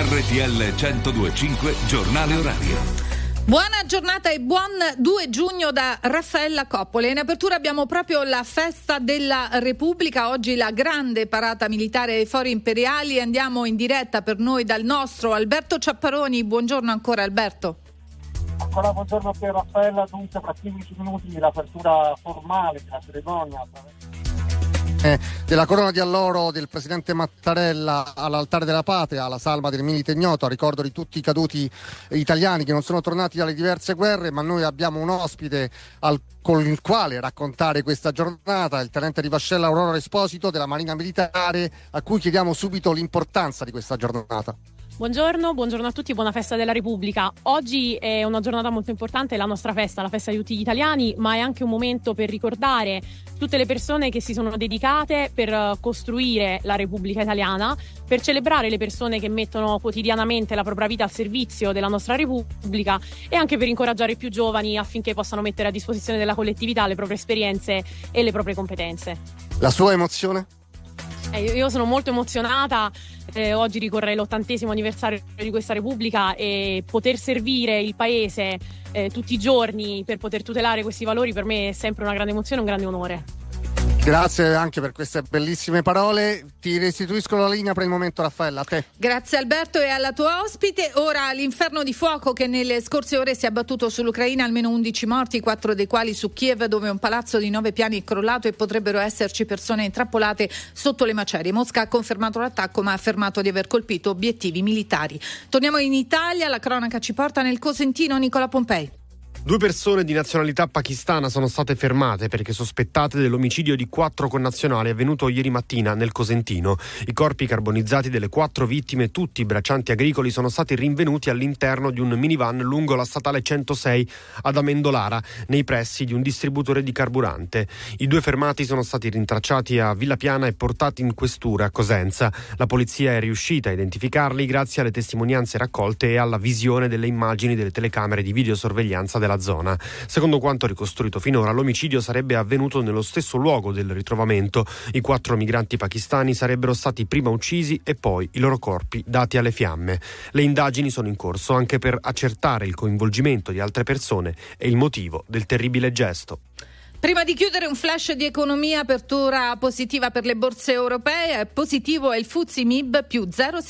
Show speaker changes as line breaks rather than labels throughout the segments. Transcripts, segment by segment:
RTL 102.5 Giornale Orario.
Buona giornata e buon 2 giugno da Raffaella Coppole. In apertura abbiamo proprio la festa della Repubblica, oggi la grande parata militare ai Fori Imperiali. Andiamo in diretta per noi dal nostro Alberto Ciapparoni. Buongiorno ancora Alberto.
Ancora buongiorno a te Raffaella, dunque fra 15 minuti l'apertura formale della cerimonia
della corona di alloro del presidente Mattarella all'altare della patria, alla salma del milite ignoto, a ricordo di tutti i caduti italiani che non sono tornati dalle diverse guerre. Ma noi abbiamo un ospite con il quale raccontare questa giornata, il tenente di vascello Aurora Esposito della Marina Militare, a cui chiediamo subito l'importanza di questa giornata.
Buongiorno a tutti, buona festa della Repubblica. Oggi è una giornata molto importante, la nostra festa, la festa di tutti gli italiani, ma è anche un momento per ricordare tutte le persone che si sono dedicate per costruire la Repubblica Italiana, per celebrare le persone che mettono quotidianamente la propria vita al servizio della nostra Repubblica e anche per incoraggiare i più giovani affinché possano mettere a disposizione della collettività le proprie esperienze e le proprie competenze.
La sua emozione?
Io sono molto emozionata, oggi ricorre l'80° anniversario di questa Repubblica e poter servire il Paese tutti i giorni per poter tutelare questi valori per me è sempre una grande emozione, un grande onore.
Grazie anche per queste bellissime parole. Ti restituisco la linea per il momento, Raffaella, a te.
Grazie Alberto e alla tua ospite. Ora l'inferno di fuoco che nelle scorse ore si è abbattuto sull'Ucraina, almeno 11 morti, 4 dei quali su Kiev, dove un palazzo di 9 piani è crollato e potrebbero esserci persone intrappolate sotto le macerie. Mosca ha confermato l'attacco ma ha affermato di aver colpito obiettivi militari. Torniamo in Italia, la cronaca ci porta nel Cosentino. Nicola Pompei.
2 persone di nazionalità pakistana sono state fermate perché sospettate dell'omicidio di 4 connazionali avvenuto ieri mattina nel Cosentino. I corpi carbonizzati delle 4 vittime, tutti braccianti agricoli, sono stati rinvenuti all'interno di un minivan lungo la statale 106 ad Amendolara, nei pressi di un distributore di carburante. I 2 fermati sono stati rintracciati a Villapiana e portati in questura a Cosenza. La polizia è riuscita a identificarli grazie alle testimonianze raccolte e alla visione delle immagini delle telecamere di videosorveglianza della zona. Secondo quanto ricostruito finora, l'omicidio sarebbe avvenuto nello stesso luogo del ritrovamento. I 4 migranti pakistani sarebbero stati prima uccisi e poi i loro corpi dati alle fiamme. Le indagini sono in corso anche per accertare il coinvolgimento di altre persone e il motivo del terribile gesto.
Prima di chiudere un flash di economia, apertura positiva per le borse europee, positivo è il FTSE MIB più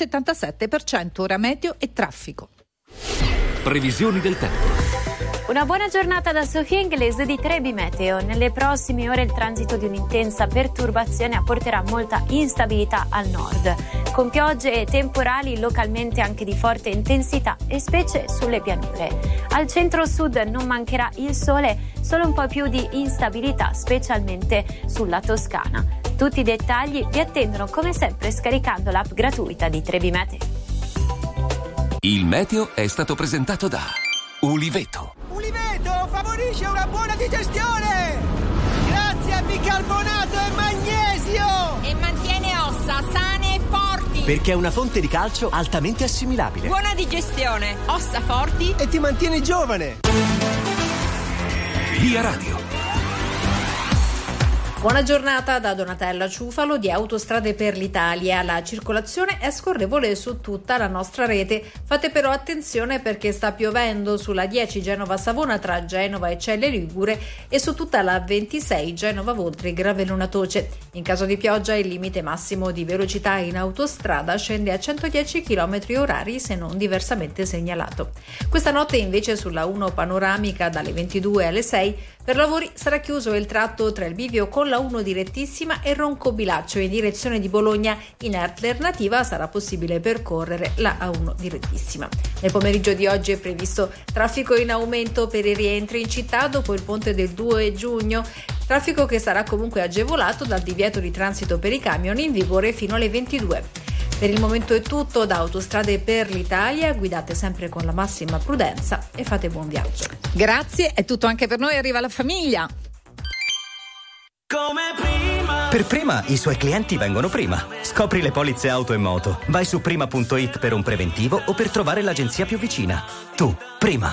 0,77%, ora meteo e traffico.
Previsioni del tempo.
Una buona giornata da Sofia Inglese di Trebi Meteo. Nelle prossime ore il transito di un'intensa perturbazione apporterà molta instabilità al nord, con piogge e temporali localmente anche di forte intensità e specie sulle pianure. Al centro-sud non mancherà il sole, solo un po' più di instabilità, specialmente sulla Toscana. Tutti i dettagli vi attendono come sempre scaricando l'app gratuita di Trebi Meteo.
Il meteo è stato presentato da Uliveto.
Uliveto favorisce una buona digestione grazie a bicarbonato e magnesio
e mantiene ossa sane e forti
perché è una fonte di calcio altamente assimilabile.
Buona digestione, ossa forti
e ti mantiene giovane.
Via Radio.
Buona giornata da Donatella Ciufalo di Autostrade per l'Italia. La circolazione è scorrevole su tutta la nostra rete. Fate però attenzione perché sta piovendo sulla 10 Genova-Savona tra Genova e Celle Ligure e su tutta la 26 Genova-Voltri Gravellona Toce. In caso di pioggia il limite massimo di velocità in autostrada scende a 110 km/h se non diversamente segnalato. Questa notte invece sulla 1 panoramica dalle 22 alle 6 per lavori sarà chiuso il tratto tra il bivio con la 1 direttissima e Roncobilaccio in direzione di Bologna. In alternativa sarà possibile percorrere la A1 direttissima. Nel pomeriggio di oggi è previsto traffico in aumento per i rientri in città dopo il ponte del 2 giugno. Traffico che sarà comunque agevolato dal divieto di transito per i camion in vigore fino alle 22. Per il momento è tutto da Autostrade per l'Italia, guidate sempre con la massima prudenza e fate buon viaggio.
Grazie, è tutto anche per noi, arriva la famiglia.
Come prima. Per Prima i suoi clienti vengono prima. Scopri le polizze auto e moto. Vai su prima.it per un preventivo o per trovare l'agenzia più vicina. Tu, Prima.